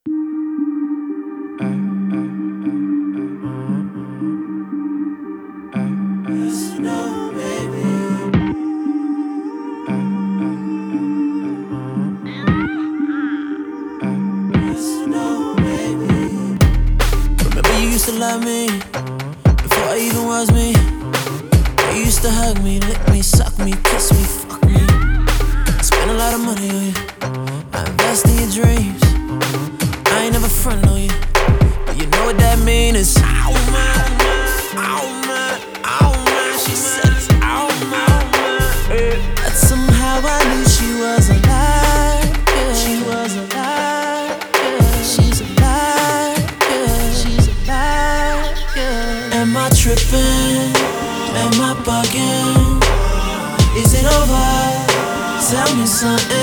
Remember you used to love me before I even was me. You used to hug me, lick me, suck me, kiss me, fuck me. I spent a lot of money on you, I invest in your dreams. I ain't never front on you, but you know what that mean is ow man, ow man, ow man. She said it's ow man, but somehow I knew she was alive, yeah. She was alive, yeah. She's alive, yeah. She's alive, yeah. Am I tripping? Am I bugging? Is it over? Tell me something.